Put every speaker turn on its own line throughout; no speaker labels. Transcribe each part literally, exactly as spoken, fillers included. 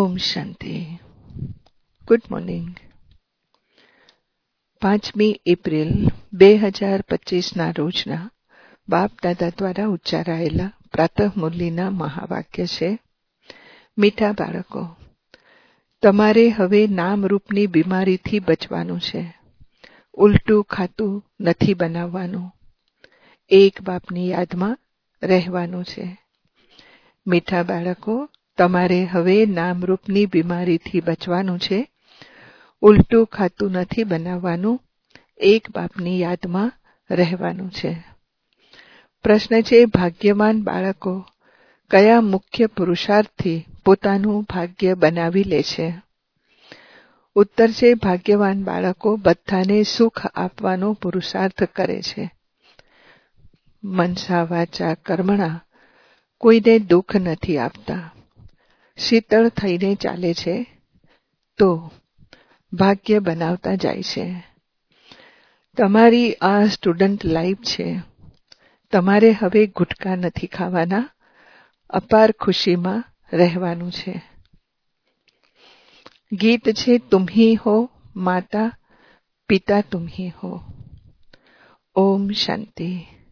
ઓમ શાંતિ. Good morning. પાંચમી April બે હજાર પચીસના રોજના બાપ દાદા દ્વારા ઉચ્ચારાયેલા પ્રાતઃ મુરલીના મહાવાક્ય છે. મીઠા બાળકો, તમારે હવે નામરૂપની બીમારીથી બચવાનું છે. ઉલટું ખાતું નથી બનાવવાનું. એક બાપની યાદમાં રહેવાનું છે. મીઠા બાળકો, તમારે હવે નામરૂપની બીમારીથી બચવાનું છે. ઉલટું ખાતું નથી બનાવવાનું. એક બાપની યાદમાં રહેવાનું છે. પ્રશ્ન છે, ભાગ્યવાન બાળકો કયા મુખ્ય પુરુષાર્થથી પોતાનું ભાગ્ય બનાવી લે છે? ઉત્તર છે, ભાગ્યવાન બાળકો બધાને સુખ આપવાનો પુરુષાર્થ કરે છે. મનસા વાચા કર્મણા કોઈને દુઃખ નથી આપતા. શીતળ થઈને ચાલે છે તો ભાગ્ય બનાવતા જાય છે. તમારી આ સ્ટુડન્ટ લાઈફ છે. તમારે હવે ગુટકા નથી ખાવાના. અપાર ખુશીમાં રહેવાનું છે. ગીત છે, તુમ હી હો માતા પિતા તુમ હી હો. ઓમ શાંતિ.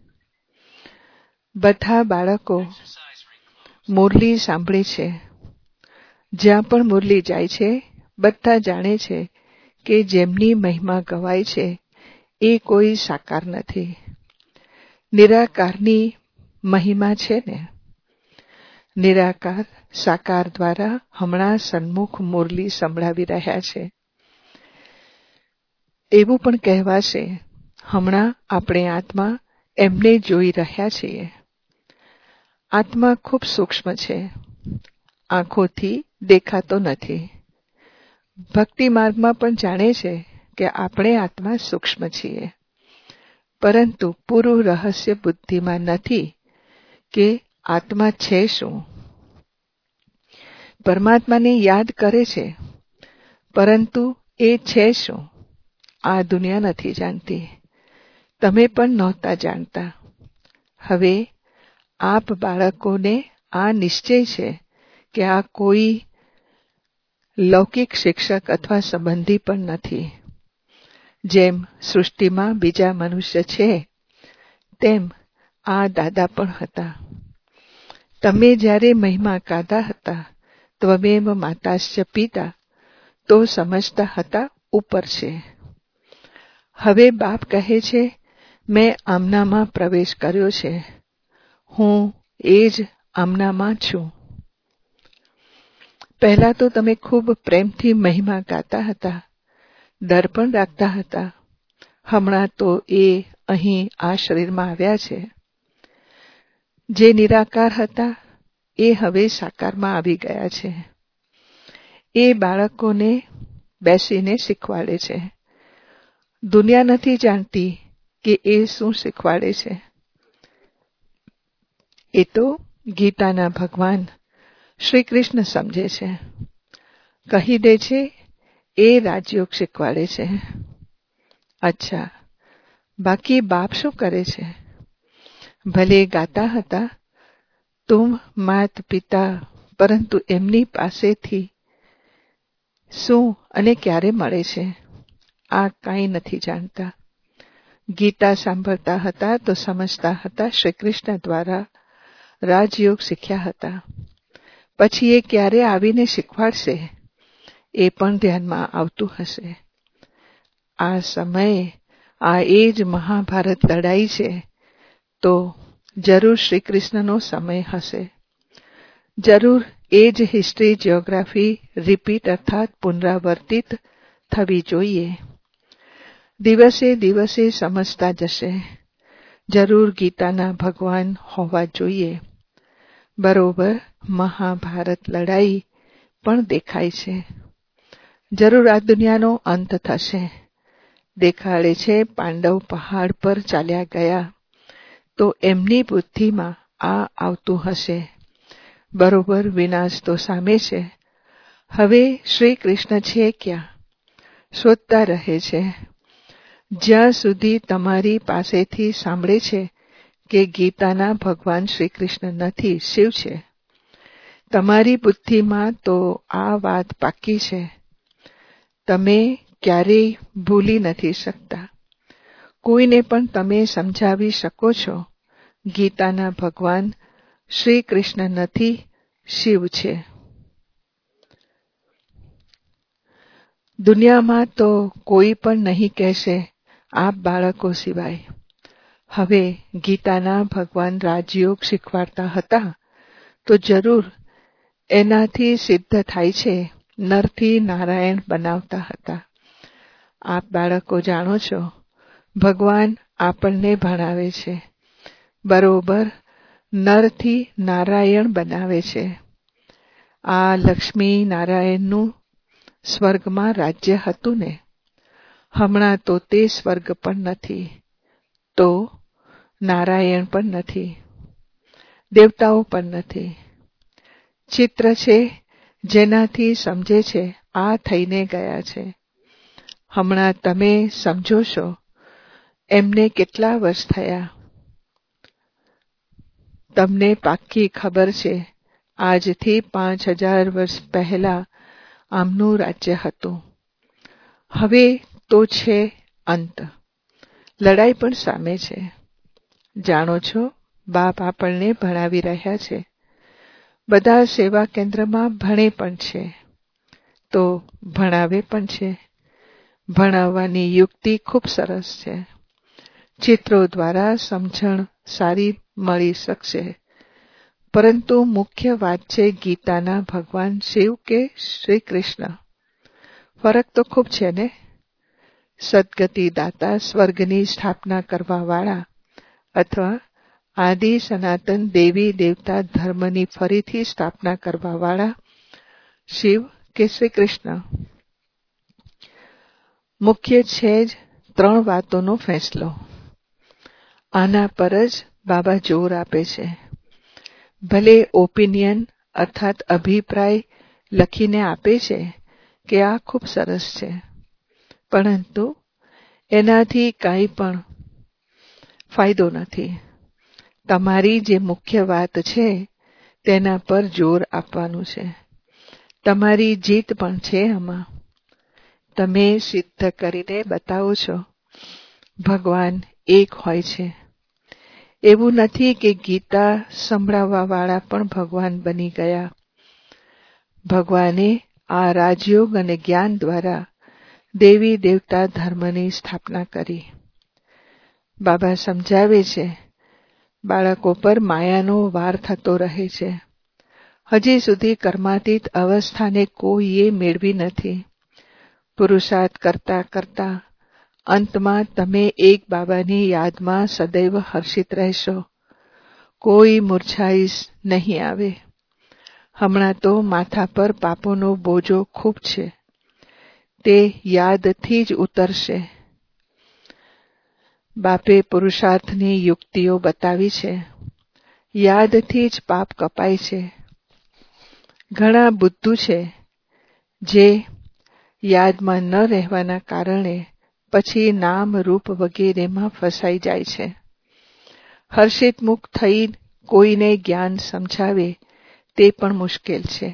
બધા બાળકો મુરલી સાંભળે છે. જ્યાં પણ મુરલી જાય છે બધા જાણે છે કે જેમની મહિમા ગવાય છે એ કોઈ સાકાર નથી, નિરાકારની મહિમા છે ને. નિરાકાર સાકાર દ્વારા હમણાં સન્મુખ મુરલી સંભળાવી રહ્યા છે. એવું પણ કહેવાશે, હમણાં આપણે આત્મા એમને જોઈ રહ્યા છીએ. આત્મા ખૂબ સૂક્ષ્મ છે, આંખોથી દેખાતો નથી. ભક્તિ માર્ગમાં પણ જાણે છે કે આપણે આત્મા સૂક્ષ્મ છીએ, પરંતુ પૂરું રહસ્ય બુદ્ધિમાં નથી કે આત્મા છે શું. પરમાત્માને યાદ કરે છે, પરંતુ એ છે શું આ દુનિયા નથી જાણતી. તમે પણ નહોતા જાણતા. હવે આપ બાળકોને આ નિશ્ચય છે કે આ કોઈ લૌકિક શિક્ષક અથવા સંબંધી પણ નથી. જેમ સૃષ્ટિમાં બીજા મનુષ્ય છે તેમ આ દાદા પણ હતા. તમે જ્યારે મહિમા ગાતા હતા ત્વમેવ માતાશ્ચ પિતા તો સમજતા હતા ઉપર છે. હવે બાપ કહે છે, મેં આમનામાં પ્રવેશ કર્યો છે. હું એ જ આમનામાં છું. પહેલા તો તમે ખૂબ પ્રેમથી મહિમા ગાતા હતા, ડર પણ રાખતા હતા. હમણાં તો એ અહીં આ શરીરમાં આવ્યા છે. જે નિરાકાર હતા એ હવે સાકારમાં આવી ગયા છે. એ બાળકોને બેસીને શીખવાડે છે. દુનિયા નથી જાણતી કે એ શું શીખવાડે છે. એ તો ગીતાના ભગવાન શ્રી કૃષ્ણ સમજે છે. કહી દે છે એ રાજયોગ શીખવાડે છે. અચ્છા, બાકી બાપ શું કરે છે? ભલે ગાતા હતા તુમ માત પિતા, પરંતુ એમની પાસેથી શું અને ક્યારે મળે છે આ કાંઈ નથી જાણતા. ગીતા સાંભળતા હતા તો સમજતા હતા શ્રી કૃષ્ણ દ્વારા રાજયોગ શીખ્યા હતા. પછી એ ક્યારે આવીને શીખવાડશે એ પણ ધ્યાનમાં આવતું હશે. આ સમયે આ એ જ મહાભારત લડાઈ છે તો જરૂર શ્રી કૃષ્ણનો સમય હશે. જરૂર એ જ હિસ્ટ્રી જીઓગ્રાફી રિપીટ અર્થાત પુનરાવર્તિત થવી જોઈએ. દિવસે દિવસે સમજતા જશે. જરૂર ગીતાના ભગવાન હોવા જોઈએ. બરોબર મહાભારત લડાઈ પણ દેખાય છે. જરૂર આ દુનિયાનો અંત થશે. દેખાડે છે પાંડવ પહાડ પર ચાલ્યા ગયા તો એમની બુદ્ધિમાં આ આવતું હશે. બરોબર વિનાશ તો સામે છે. હવે શ્રી કૃષ્ણ છે ક્યાં? શોધતા રહે છે. જ્યાં સુધી તમારી પાસેથી સાંભળે છે કે ગીતાના ભગવાન શ્રી કૃષ્ણ નથી, શિવ છે, તમારી બુદ્ધિમાં તો આ વાત પાકી છે. તમે ક્યારેય ભૂલી નથી શકતા. કોઈને પણ તમે સમજાવી શકો છો. ગીતાના ભગવાન શ્રી કૃષ્ણ નથી, શિવ છે. દુનિયામાં તો કોઈ પણ નહીં કહેશે આપ બાળકો સિવાય. હવે ગીતાના ભગવાન રાજયોગ શીખવાડતા હતા તો જરૂર એનાથી સિદ્ધ થાય છે. નરથી નારાયણ બનાવતા હતા. આપ બાળકો જાણો છો, ભગવાન આપણને ભણાવે છે. બરોબર નરથી નારાયણ બનાવે છે. આ લક્ષ્મી નારાયણનું સ્વર્ગમાં રાજ્ય હતું ને, હમણાં તો તે સ્વર્ગ પણ નથી, તો નારાયણ પણ નથી, દેવતાઓ પણ નથી. ચિત્ર છે જેનાથી સમજે છે આ થઈને ગયા છે. હમણાં તમે સમજો છો એમને કેટલા વર્ષ થયા. તમને પાક્કી ખબર છે આજથી પાંચ હજાર વર્ષ પહેલા આમનું રાજ્ય હતું. હવે તો છે અંત. લડાઈ પણ સામે છે. જાણો છો, બાપ આપણને ભણાવી રહ્યા છે. બધા સેવા કેન્દ્રમાં ભણે પણ છે, તો ભણાવે પણ છે. ભણાવવાની યુક્તિ ખૂબ સરસ છે. ચિત્રો દ્વારા સમજણ સારી મળી શકશે. પરંતુ મુખ્ય વાત છે ગીતાના ભગવાન શિવ કે શ્રી કૃષ્ણ. ફરક તો ખૂબ છે ને. સદગતિ દાતા, સ્વર્ગની સ્થાપના કરવાવાળા અથવા આદિ સનાતન દેવી દેવતા ધર્મની ફરીથી સ્થાપના કરવાવાળા શિવ કે શ્રી કૃષ્ણ. મુખ્ય છે જ ત્રણ વાતોનો ફેંસલો. આના પર જ બાબા જોર આપે છે. ભલે ઓપિનિયન અર્થાત અભિપ્રાય લખીને આપે છે કે આ ખૂબ સરસ છે, પરંતુ એનાથી કાંઈ પણ ફાયદો નથી. તમારી જે મુખ્ય વાત છે તેના પર જોર આપવાનું છે. તમારી જીત પણ છે આમાં. તમે સિદ્ધ કરીને બતાવો છો ભગવાન એક હોય છે. એવું નથી કે ગીતા સંભળાવવાવાળા પણ ભગવાન બની ગયા. ભગવાને આ રાજયોગ અને જ્ઞાન દ્વારા દેવી દેવતા ધર્મની સ્થાપના કરી. બાબા સમજાવે છે બાળકો પર માયાનો વાર થતો રહે છે. હજી સુધી કર્માતીત અવસ્થાને કોઈએ મેળવી નથી. પુરુષાર્થ કરતા કરતા અંતમાં તમે એક બાબાની યાદમાં સદૈવ હર્ષિત રહેશો. કોઈ મૂર્છાઈશ નહીં આવે. હમણાં તો માથા પર પાપોનો બોજો ખૂબ છે. તે યાદથી જ ઉતરશે. બાપે પુરુષાર્થની યુક્તિઓ બતાવી છે. યાદથી જ પાપ કપાય છે. ઘણા બુદ્ધુ છે જે યાદમાં ન રહેવાના કારણે પછી નામ રૂપ વગેરેમાં ફસાઈ જાય છે. હર્ષિત મુખ થઈ કોઈને જ્ઞાન સમજાવે તે પણ મુશ્કેલ છે.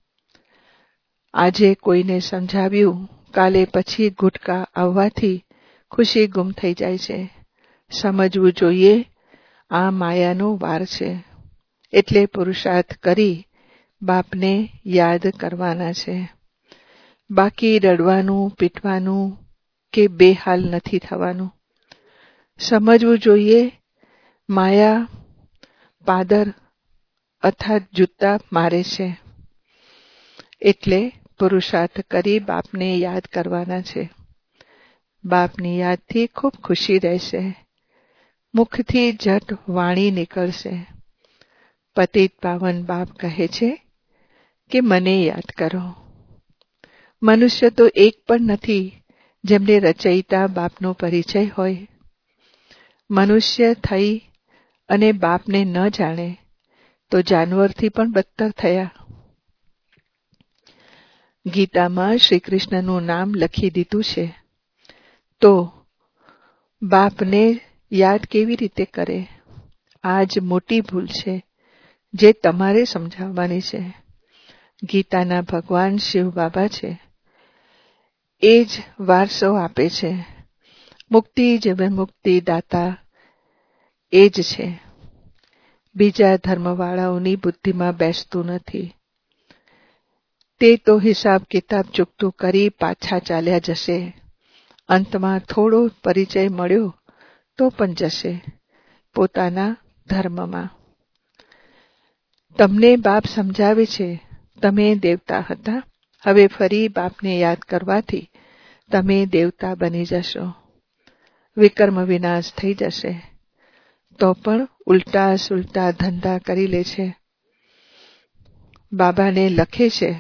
આજે કોઈને સમજાવ્યું, કાલે પછી ગુટકા આવવાથી ખુશી ગુમ થઈ જાય છે. સમજવું જોઈએ આ માયાનો વાર છે. એટલે પુરુષાર્થ કરી બાપને યાદ કરવાના છે. બાકી રડવાનું, પીટવાનું કે બેહાલ નથી થવાનું. સમજવું જોઈએ માયા પાદર અર્થાત જૂતા મારે છે. એટલે પુરુષાર્થ કરી બાપને યાદ કરવાના છે. બાપની યાદથી ખૂબ ખુશી રહેશે. મુખથી જટ વાણી નીકળશે. પતિત પાવન બાપ કહે છે કે મને યાદ કરો. મનુષ્ય તો એક પણ નથી જેમને રચયિતા બાપનો પરિચય હોય. મનુષ્ય થઈ અને બાપને ન જાણે તો જાનવરથી પણ બદતર થયા. ગીતામાં શ્રી કૃષ્ણનું નામ લખી દીધું છે, તો બાપને યાદ કેવી રીતે કરે? આ જ મોટી ભૂલ છે જે તમારે સમજાવવાની છે. ગીતાના ભગવાન શિવ બાબા છે. એ જ વારસો આપે છે. મુક્તિ જ મુક્તિ દાતા એ જ છે. બીજા ધર્મવાળાઓની બુદ્ધિમાં બેસતું નથી. તે તો હિસાબ કિતાબ ચૂકતું કરી પાછા ચાલ્યા જશે. અંતમાં થોડો પરિચય મળ્યો તો પણ જશે પોતાના ધર્મમાં. તમને બાપ સમજાવે છે, તમે દેવતા હતા, હવે ફરી બાપને યાદ કરવાથી તમે દેવતા બની જશો. વિકર્મ વિનાશ થઈ જશે. તો પણ ઉલટા સુલટા ધંધા કરી લે છે. બાબાને લખે છે,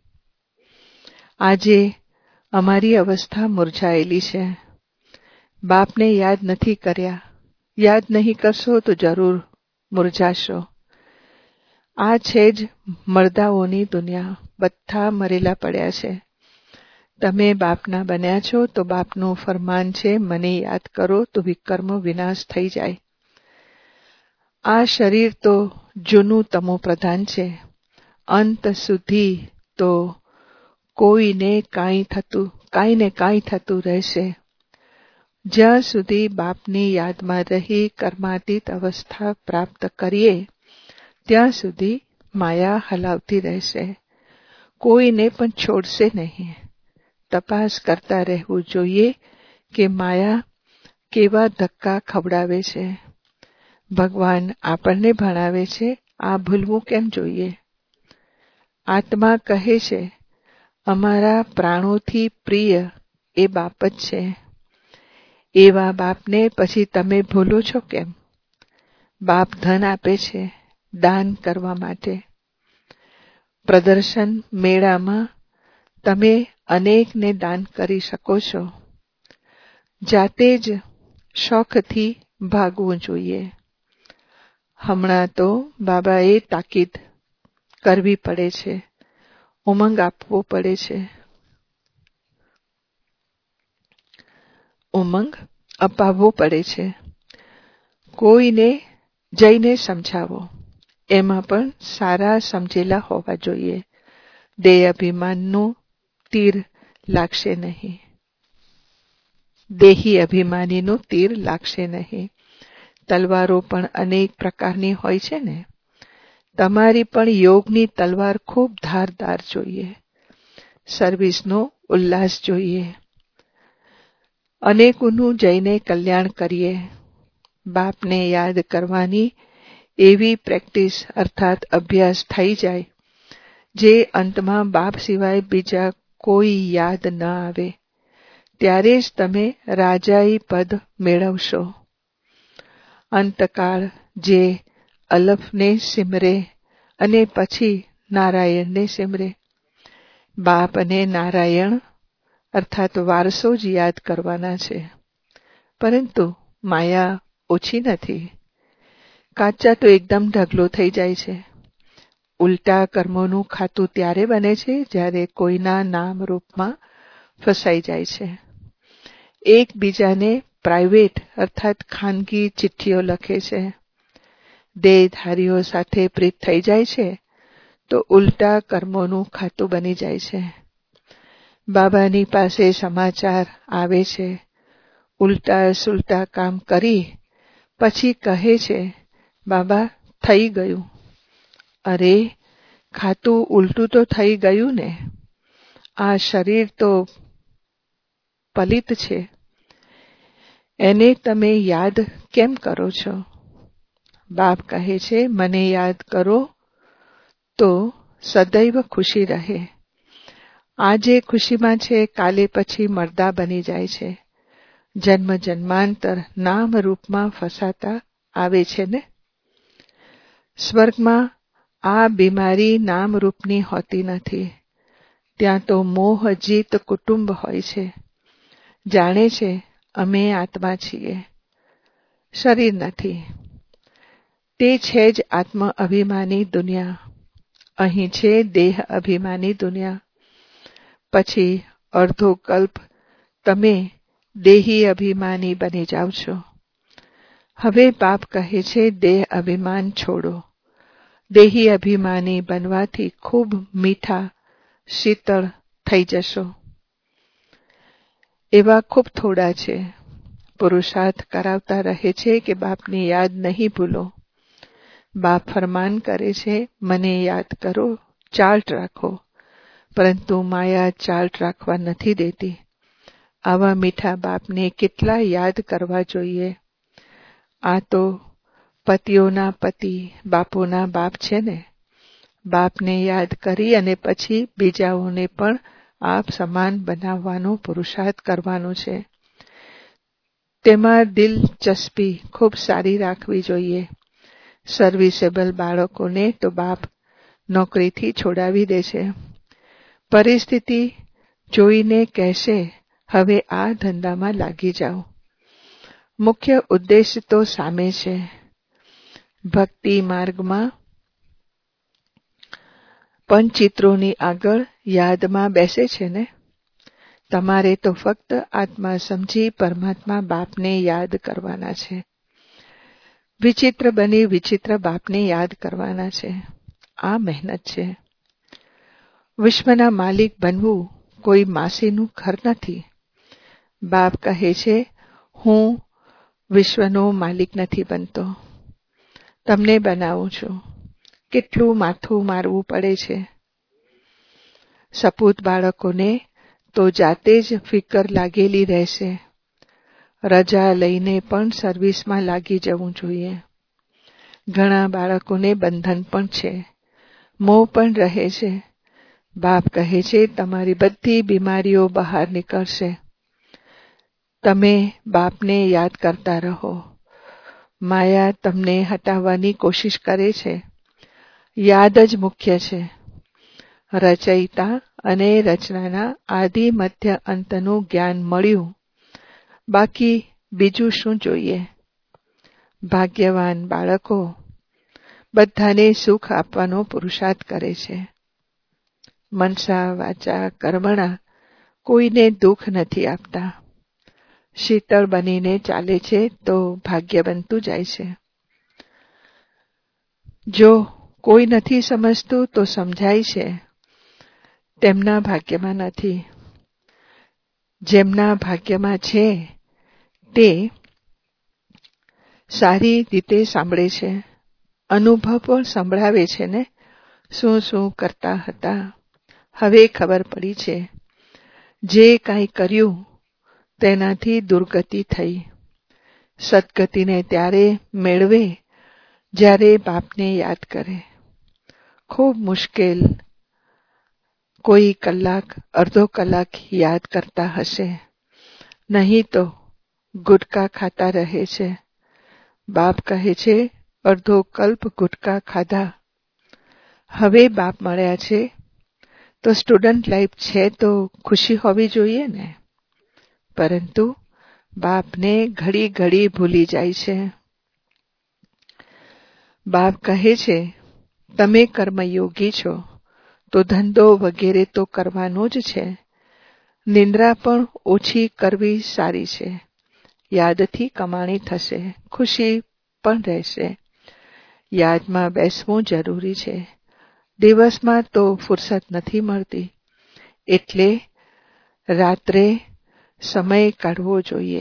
આજે અમારી અવસ્થા મુરઝાયેલી છે. બાપને યાદ નથી કર્યા. યાદ નહીં કરશો તો જરૂર મુરઝાશો. આ છે જ મરદાઓની દુનિયા. બધા મરેલા પડ્યા છે. તમે બાપના બન્યા છો તો બાપનું ફરમાન છે, મને યાદ કરો તો વિકર્મ વિનાશ થઈ જાય. આ શરીર તો જૂનું તમો પ્રધાન છે. અંત સુધી તો કોઈને કાંઈ થતું કાંઈ ને કાંઈ થતું રહેશે. જ્યાં સુધી બાપની યાદમાં રહી કર્માતીત અવસ્થા પ્રાપ્ત કરીએ ત્યાં સુધી માયા હલાવતી રહેશે. કોઈને પણ છોડશે નહીં. તપાસ કરતા રહેવું જોઈએ કે માયા કેવા ધક્કા ખવડાવે છે. ભગવાન આપણને ભણાવે છે, આ ભૂલવું કેમ જોઈએ? આત્મા કહે છે, અમારા પ્રાણોથી પ્રિય એ બાપ જ છે. એવા બાપને પછી તમે ભૂલો છો કેમ? બાપ ધન આપે છે દાન કરવા માટે. પ્રદર્શન મેળામાં તમે અનેકને દાન કરી શકો છો. જાતે જ શોખથી ભાગવું જોઈએ. હમણાં તો બાબાએ તાકીદ કરવી પડે છે. ઉમંગ આપવો પડે છે. ઉમંગ અપાવવો પડે છે. કોઈને જઈને સમજાવો. એમાં પણ સારા સમજેલા હોવા જોઈએ. દેહ અભિમાનનું તીર લાગશે નહીં. દેહી અભિમાનીનું તીર લાગશે નહીં. તલવારો પણ અનેક પ્રકારની હોય છે ને. તમારી પણ યોગની તલવાર ખૂબ ધારદાર જોઈએ. સર્વિસનો ઉલ્લાસ જોઈએ. અનેકોનું જઈને કલ્યાણ કરીએ. બાપને યાદ કરવાની એવી પ્રેક્ટિસ અર્થાત અભ્યાસ થઈ જાય જે અંતમાં બાપ સિવાય બીજા કોઈ યાદ ન આવે. ત્યારે જ તમે રાજાઈ પદ મેળવશો. અંતકાળ જે અલફને સિમરે અને પછી નારાયણને સિમરે. બાપ અને નારાયણ અર્થાત વારસો જ યાદ કરવાના છે. પરંતુ માયા ઓછી નથી. કાચા તો એકદમ ઢગલો થઈ જાય છે. ઉલટા કર્મોનું ખાતું ત્યારે બને છે જ્યારે કોઈના નામ રૂપમાં ફસાઈ જાય છે. એકબીજાને પ્રાઇવેટ અર્થાત ખાનગી ચિઠ્ઠીઓ લખે છે. દેહધારીઓ સાથે પ્રીત થઈ જાય છે તો ઉલટા કર્મોનું ખાતું બની જાય છે. બાબાની પાસે સમાચાર આવે છે. ઉલટા સુલટા કામ કરી પછી કહે છે, બાબા થઈ ગયું. અરે, ખાતું ઉલટું તો થઈ ગયું ને. આ શરીર તો પલિત છે. એને તમે યાદ કેમ કરો છો? બાપ કહે છે, મને યાદ કરો તો સદૈવ ખુશી રહે. આજે ખુશીમાં છે, કાલે પછી મરદા બની જાય છે. જન્મ જન્માંતર નામ રૂપમાં ફસાતા આવે છે ને. સ્વર્ગમાં આ બીમારી નામ રૂપની હોતી નથી. ત્યાં તો મોહ જીત કુટુંબ હોય છે. જાણે છે અમે આત્મા છીએ, શરીર નથી. તે છે જ આત્મ અભિમાની દુનિયા. અહીં છે દેહ અભિમાની દુનિયા. પછી અડધો કલ્પ તમે દેહી અભિમાની બની જાવ છો. હવે બાપ કહે છે દેહ અભિમાન છોડો. દેહી અભિમાની બનવાથી ખૂબ મીઠા શીતળ થઈ જશો. એવા ખૂબ થોડા છે. પુરુષાર્થ કરાવતા રહે છે કે બાપની યાદ નહીં ભૂલો. બાપ ફરમાન કરે છે, મને યાદ કરો, ચાર્ટ રાખો, પરંતુ માયા ચાર્ટ રાખવા નથી દેતી. આવા મીઠા બાપને કેટલા યાદ કરવા જોઈએ. આ તો પતિઓના પતિ, બાપોના બાપ છે ને. બાપને યાદ કરી અને પછી બીજાઓને પણ આપ સમાન બનાવવાનો પુરુષાર્થ કરવાનો છે. તેમાં દિલચસ્પી ખૂબ સારી રાખવી જોઈએ. સર્વિસેબલ બાળકોને તો બાપ નોકરીથી છોડાવી દે છે. પરિસ્થિતિ જોઈને કહેશે, હવે આ ધંધામાં લાગી જાઓ. મુખ્ય ઉદ્દેશ તો સામે છે. ભક્તિ માર્ગમાં પંચચિત્રોની આગળ યાદમાં બેસે છે ને. તમારે તો ફક્ત આત્મા સમજી પરમાત્મા બાપને યાદ કરવાના છે. વિચિત્ર બની વિચિત્ર બાપને યાદ કરવાના છે. આ મહેનત છે. વિશ્વના માલિક બનવું કોઈ માસીનું ઘર નથી. બાપ કહે છે, હું વિશ્વનો માલિક નથી બનતો, તમને બનાવું છું. કેટલું માથું મારવું પડે છે. સપૂત બાળકોને તો જાતે જ ફિકર લાગેલી રહેશે. રજા લઈને પણ સર્વિસમાં લાગી જવું જોઈએ. ઘણા બાળકોને બંધન પણ છે, મોહ પણ રહે છે. બાપ કહે છે, તમારી બધી બીમારીઓ બહાર નીકળશે. તમે બાપને યાદ કરતા રહો. માયા તમને હટાવવાની કોશિશ કરે છે. યાદ જ મુખ્ય છે. રચયિતા અને રચનાના આદિ મધ્ય અંતનું જ્ઞાન મળ્યું. બાકી બીજું શું જોઈએ? ભાગ્યવાન બાળકો બધાને સુખ આપવાનો પુરુષાર્થ કરે છે. મનસા વાચા કર્મણા કોઈને દુઃખ નથી આપતા. શીતળ બનીને ચાલે છે તો ભાગ્ય બનતું જાય છે. જો કોઈ નથી સમજતું તો સમજાય છે. તેમના ભાગ્યમાં નથી. જેમના ભાગ્યમાં છે તે સારી રીતે સાંભળે છે. અનુભવ પણ સંભળાવે છે ને. શું શું કરતા હતા, હવે ખબર પડી છે. જે કાંઈ કર્યું તેનાથી દુર્ગતિ થઈ. સદગતિને ત્યારે મેળવે જ્યારે બાપને યાદ કરે. ખૂબ મુશ્કેલ. કોઈ કલાક અડધો કલાક યાદ કરતા હશે, નહીં તો ગુટકા ખાતા રહે છે. બાપ કહે છે, અડધો કલ્પ ગુટકા ખાધા. હવે બાપ મળ્યા છે તો સ્ટુડન્ટ લાઈફ છે તો ખુશી હોવી જોઈએ ને. પરંતુ બાપને ઘડી ઘડી ભૂલી જાય છે. બાપ કહે છે, તમે કર્મયોગી છો તો ધંધો વગેરે તો કરવાનો જ છે. નિંદ્રા પણ ઓછી કરવી સારી છે. યાદથી કમાણી થશે, ખુશી પણ રહેશે. યાદમાં બેસવું જરૂરી છે. દિવસમાં તો ફુરસત નથી મળતી, એટલે રાત્રે સમય કાઢવો જોઈએ.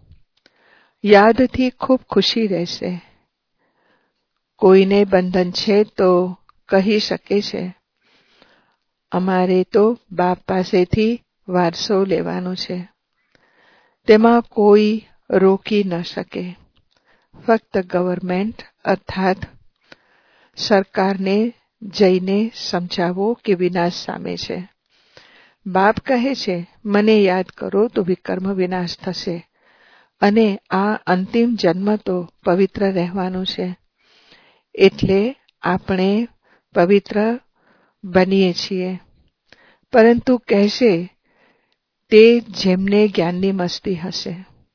યાદથી ખૂબ ખુશી રહેશે. કોઈને બંધન છે તો કહી શકે છે, અમારે તો બાપ પાસેથી વારસો લેવાનો છે. તેમાં કોઈ રોકી ન શકે. ફક્ત ગવર્મેન્ટ અર્થાત સરકારને જઈને સમજાવો કે વિનાશ સામે છે. બાપ કહે છે, મને યાદ કરો તો વિકર્મ વિનાશ થશે અને આ અંતિમ જન્મ તો પવિત્ર રહેવાનું છે. એટલે આપણે પવિત્ર બનીએ છીએ. પરંતુ કહેશે તે જેમને જ્ઞાનની મસ્તી હશે.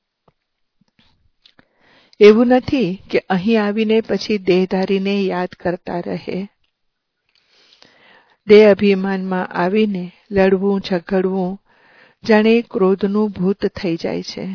એવું નથી કે અહીં આવીને પછી દેહધારીને યાદ કરતા રહે. દેહ અભિમાનમાં આવીને લડવું ઝઘડવું જાણે ક્રોધનું ભૂત થઈ જાય છે.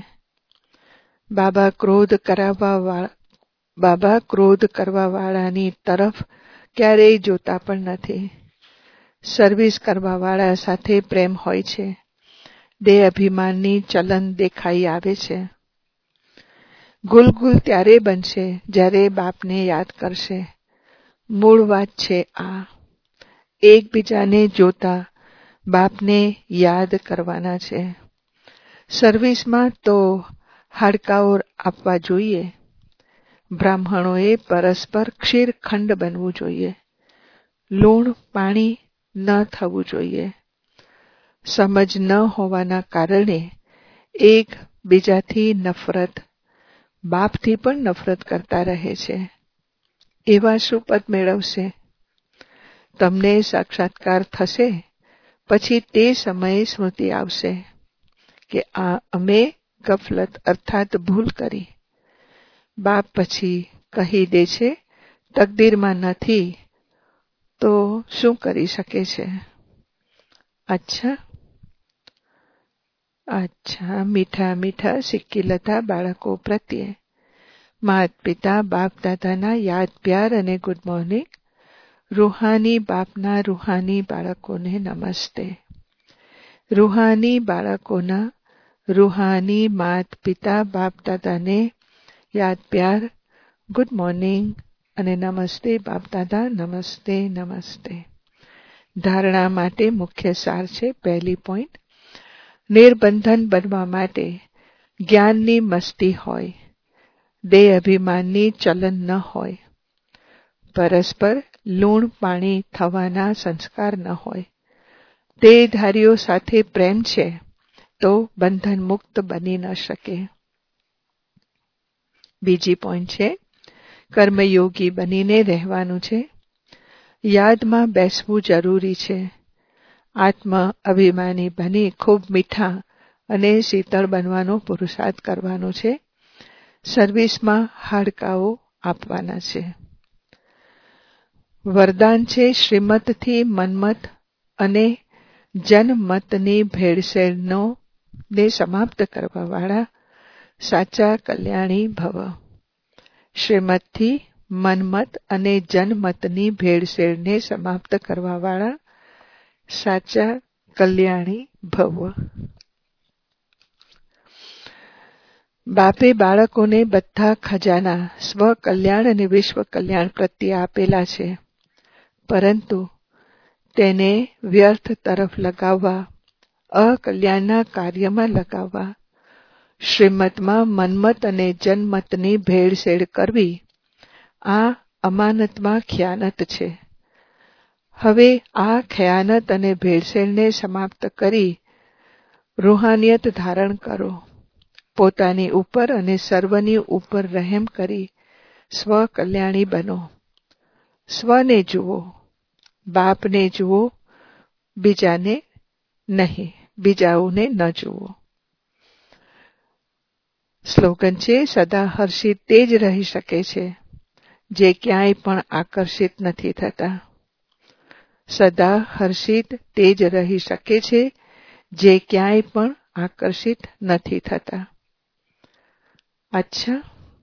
બાબા ક્રોધ કરાવવા બાબા ક્રોધ કરવા વાળાની તરફ ક્યારેય જોતા પણ નથી. સર્વિસ કરવાવાળા સાથે પ્રેમ હોય છે. દેહ અભિમાનની ચલન દેખાઈ આવે છે. ગુલગુલ ત્યારે બનશે જ્યારે બાપને યાદ કરશે. મૂળ વાત છે આ. એકબીજાને જોતા બાપને યાદ કરવાના છે. સર્વિસમાં તો હાડકાઓ આપવા જોઈએ. બ્રાહ્મણોએ પરસ્પર ક્ષીરખંડ બનવું જોઈએ. લૂણ પાણી ન થવું જોઈએ. સમજ ન હોવાના કારણે એક બીજાથી નફરત, બાપથી પણ નફરત કરતા રહે છે. એવા શું પદ મેળવશે? તમને સાક્ષાત્કાર થશે પછી તે સમયે સ્મૃતિ આવશે કે આ અમે ગફલત અર્થાત ભૂલ કરી. બાપ પછી કહી દે છે તકદીરમાં નથી તો શું કરી શકે છે? અચ્છા અચ્છા મીઠા મીઠા સિક્કીલતા બાળકો પ્રત્યે માત પિતા બાપ દાદાના યાદ પ્યાર અને ગુડ મોર્નિંગ. રૂહાની બાપના રૂહાની બાળકોને નમસ્તે. રૂહાની બાળકોના રૂહાની માત પિતા બાપ દાદાને યાદ પ્યાર, ગુડ મોર્નિંગ અને નમસ્તે બાપ દાદા. નમસ્તે નમસ્તે. ધારણા માટે મુખ્ય સાર છે. પહેલી પોઈન્ટ, નિર્બંધન બનવા માટે જ્ઞાનની મસ્તી હોય, દેહ અભિમાનની ચલન ન હોય, પરસ્પર લૂણ પાણી થવાના સંસ્કાર ન હોય, દેહધારીઓ સાથે પ્રેમ છે તો બંધન મુક્ત બની ન શકે. બીજી પોઈન્ટ છે, કર્મયોગી બનીને રહેવાનું છે. યાદમાં બેસવું જરૂરી છે. આત્મ અભિમાની બની ખૂબ મીઠા અને શીતળ બનવાનો પુરુષાર્થ કરવાનો છે. સર્વિસમાં હાડકાઓ આપવાના છે. વરદાન છે શ્રીમતથી મન્મત અને જનમતની ભેળસેળનો ને સમાપ્ત કરવાવાળા સાચા કલ્યાણી ભવ. શ્રીમતથી મન્મત અને જનમતની ભેળસેળને સમાપ્ત કરવાવાળા સાચા કલ્યાણી ભવ. બાપે બાળકોને બધા ખજાના સ્વ કલ્યાણ અને વિશ્વ કલ્યાણ પ્રત્યે આપેલા છે, પરંતુ તેને વ્યર્થ તરફ લગાવવા, અકલ્યાણના કાર્યમાં લગાવવા, શ્રીમતમાં મન્મત અને જનમતની ભેળસેળ કરવી, આ અમાનતમાં ખ્યાનત છે. હવે આ ખયાનત અને ભેળસેળને સમાપ્ત કરી રૂહાનિયત ધારણ કરો. પોતાની ઉપર અને સર્વની ઉપર રહેમ કરી સ્વ કલ્યાણી બનો. સ્વને જુઓ, બાપને જુઓ, બીજાને નહીં, બીજાઓને ન જુઓ. સ્લોગન છે, સદા હર્ષિત તે જ રહી શકે છે જે ક્યાંય પણ આકર્ષિત નથી થતા. સદા હર્ષિત તે જ રહી શકે છે જે ક્યાંય પણ આકર્ષિત નથી થતા. અચ્છા.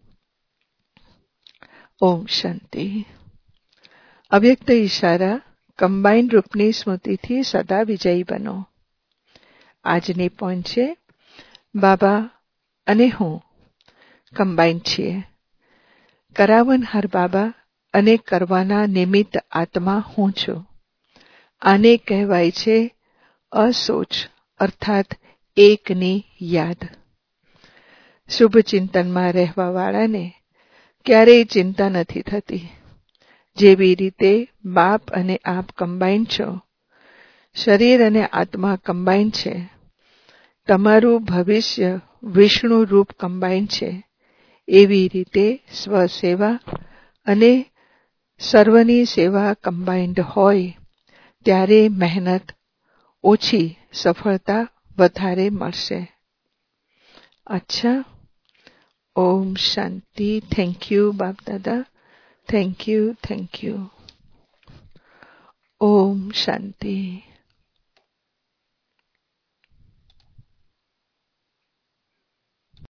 ઓમ શાંતિ. અવ્યક્ત ઈશારા કમ્બાઇન્ડ રૂપની સ્મૃતિથી સદા વિજયી બનો. આજની પોઈન્ટ છે, બાબા અને હું કમ્બાઇન્ડ છીએ. કરાવનહાર બાબા અને કરવાના નિમિત્ત આત્મા હું છું. આને કહેવાય છે અસોચ અર્થાત એકની યાદ. શુભ ચિંતનમાં રહેવાવાળાને ક્યારેય ચિંતા નથી થતી. જેવી રીતે બાપ અને આપ કમ્બાઇન્ડ છો, શરીર અને આત્મા કમ્બાઇન્ડ છે, તમારું ભવિષ્ય વિષ્ણુ રૂપ કમ્બાઇન્ડ છે, એવી રીતે સ્વસેવા અને સર્વની સેવા કમ્બાઇન્ડ હોય ત્યારે મહેનત ઓછી, સફળતા વધારે મળશે. અચ્છા. ઓમ શાંતિ. Thank you Bap Dada. Thank you thank you. ઓમ શાંતિ.